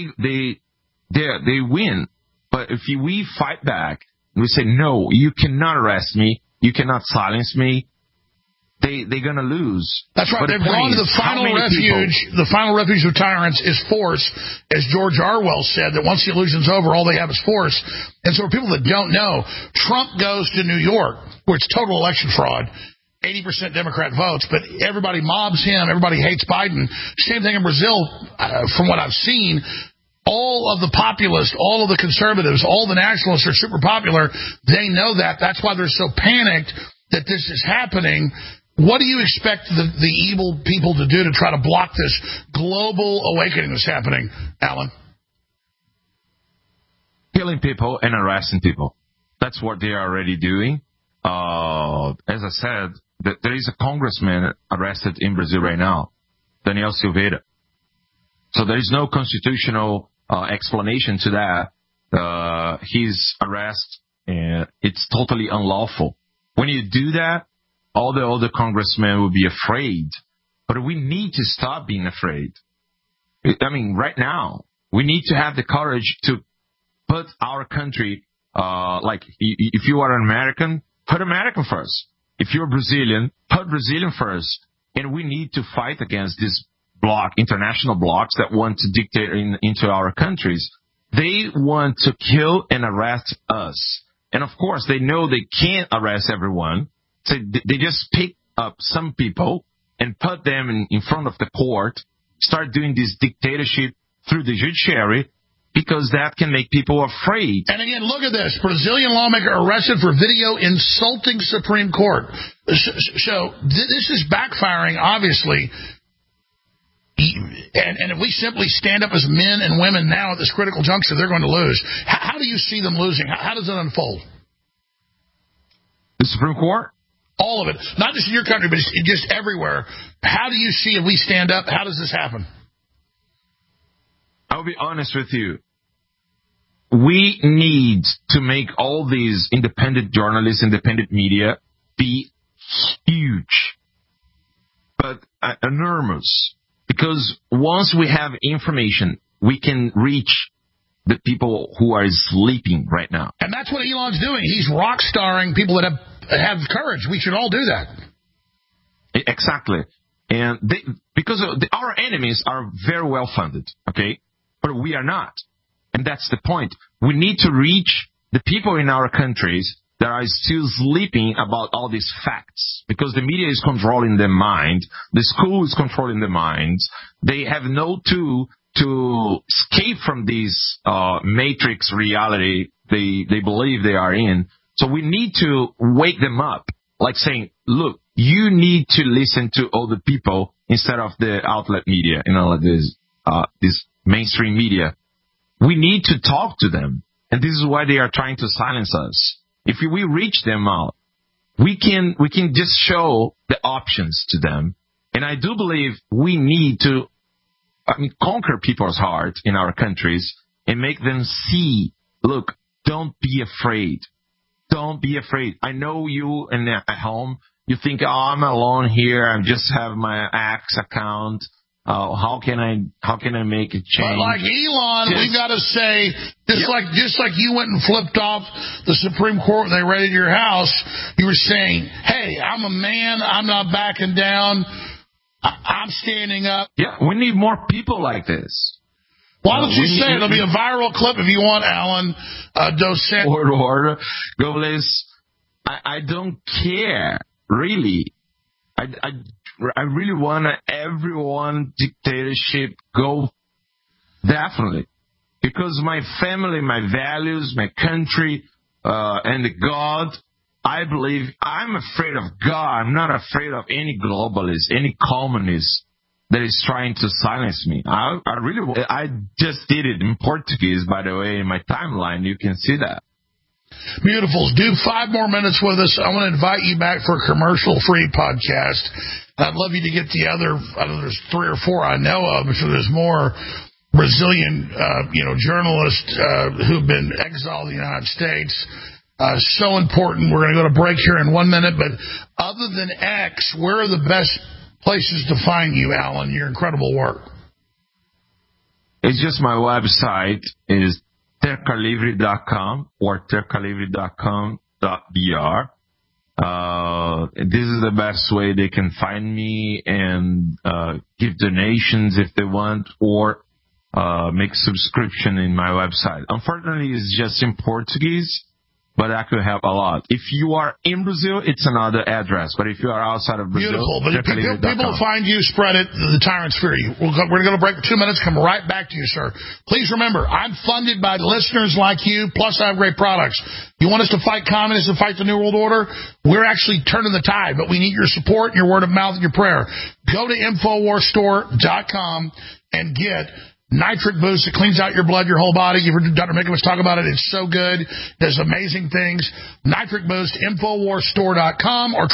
win. But if we fight back, we say, no, you cannot arrest me, you cannot silence me, they're going to lose. That's right. They've gone to the final refuge. The final refuge of tyrants is force. As George Orwell said, that once the illusion's over, all they have is force. And so for people that don't know, Trump goes to New York, where it's total election fraud, 80% Democrat votes, but everybody mobs him. Everybody hates Biden. Same thing in Brazil, from what I've seen. All of the populists, all of the conservatives, all the nationalists are super popular. They know that. That's why they're so panicked that this is happening. What do you expect the evil people to do to try to block this global awakening that's happening, Alan? Killing people and arresting people. That's what they are already doing. As I said, there is a congressman arrested in Brazil right now, Daniel Silveira. So there is no constitutional explanation to that. His arrest, it's totally unlawful. When you do that, all the other congressmen will be afraid. But we need to stop being afraid. I mean, right now, we need to have the courage to put our country, like, if you are an American, put American first. If you're Brazilian, put Brazilian first. And we need to fight against this international blocs that want to dictate into our countries. They want to kill and arrest us. And of course, they know they can't arrest everyone. So they just pick up some people and put them in front of the court, start doing this dictatorship through the judiciary, because that can make people afraid. And again, look at this. Brazilian lawmaker arrested for video insulting Supreme Court. So this is backfiring, obviously. And if we simply stand up as men and women now at this critical juncture, they're going to lose. How do you see them losing? How does it unfold? The Supreme Court? All of it. Not just in your country, but just everywhere. How do you see if we stand up? How does this happen? I'll be honest with you. We need to make all these independent journalists, independent media be huge, but enormous. Because once we have information, we can reach the people who are sleeping right now. And that's what Elon's doing. He's rock starring people that have courage. We should all do that. Exactly. And because our enemies are very well funded, okay? But we are not. And that's the point. We need to reach the people in our countries that are still sleeping about all these facts, because the media is controlling their mind, the school is controlling their minds. They have no tool to escape from this matrix reality they believe they are in. So we need to wake them up, like saying, look, you need to listen to other people instead of the outlet media, this mainstream media. We need to talk to them, and this is why they are trying to silence us. If we reach them out, we can just show the options to them. And I do believe we need to conquer people's hearts in our countries and make them see, look, don't be afraid. Don't be afraid. I know you at home, you think, oh, I'm alone here. I just have my X account. How can I make a change? But like Elon, we got to say, just like you went and flipped off the Supreme Court when they raided your house, you were saying, hey, I'm a man. I'm not backing down. I'm standing up. Yeah, we need more people like this. Why don't you say it'll be a viral clip if you want, Alan Dos Santos? Or Gobles, I don't care, really. I really want everyone dictatorship go, definitely. Because my family, my values, my country, and the God, I believe, I'm afraid of God. I'm not afraid of any globalist, any communist that is trying to silence me. I just did it in Portuguese, by the way, in my timeline. You can see that. Beautiful. Do 5 more minutes with us. I want to invite you back for a commercial-free podcast. I'd love you to get the other, I don't know, there's 3 or 4 I know of, so there's more Brazilian, journalists who've been exiled in the United States. So important. We're going to go to break here in 1 minute, but other than X, where are the best places to find you, Alan? Your incredible work. It's just my website is tercalivre.com or tercalivre.com.br. This is the best way they can find me and give donations if they want, or make subscription in my website. Unfortunately, it's just in Portuguese, but that could help a lot. If you are in Brazil, it's another address. But if you are outside of Brazil, beautiful. But people find you, spread it, the tyrant's fury. We're going to go to break for 2 minutes, come right back to you, sir. Please remember, I'm funded by listeners like you, plus I have great products. You want us to fight communists and fight the New World Order? We're actually turning the tide, but we need your support, your word of mouth, and your prayer. Go to InfoWarsStore.com and get Nitric Boost. It cleans out your blood, your whole body. You've heard Dr. Mikovits talk about it. It's so good. It does amazing things. Nitric Boost, InfoWarsStore.com or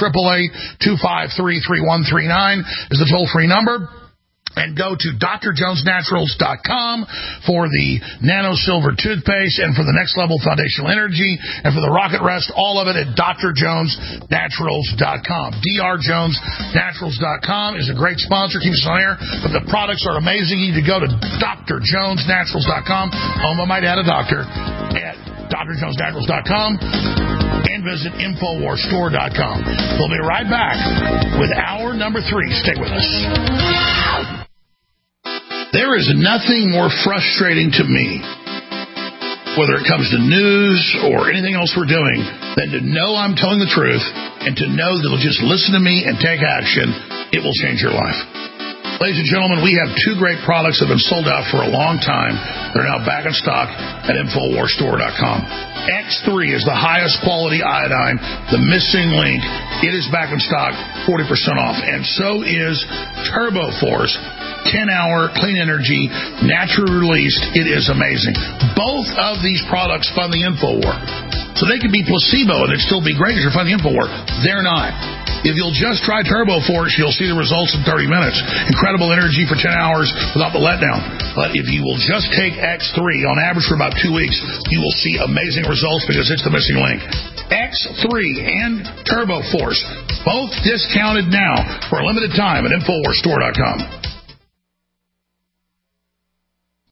888-253-3139 is the toll-free number. And go to drjonesnaturals.com for the Nano Silver toothpaste and for the Next Level Foundational Energy and for the Rocket Rest, all of it at drjonesnaturals.com. drjonesnaturals.com is a great sponsor, keeps us on air, but the products are amazing. You need to go to drjonesnaturals.com, I might add a doctor, at drjonesnaturals.com, and visit InfoWarsStore.com. We'll be right back with hour number 3. Stay with us. There is nothing more frustrating to me, whether it comes to news or anything else we're doing, than to know I'm telling the truth and to know that they'll just listen to me and take action. It will change your life. Ladies and gentlemen, we have 2 great products that have been sold out for a long time. They're now back in stock at InfoWarsStore.com. X3 is the highest quality iodine, the missing link. It is back in stock, 40% off. And so is Turbo Force. 10-hour clean energy, naturally released. It is amazing. Both of these products fund the InfoWar. So they could be placebo and it'd still be great if you're funding the InfoWar. They're not. If you'll just try Turbo Force, you'll see the results in 30 minutes. Incredible energy for 10 hours without the letdown. But if you will just take X3 on average for about 2 weeks, you will see amazing results because it's the missing link. X3 and Turbo Force, both discounted now for a limited time at InfoWarsStore.com.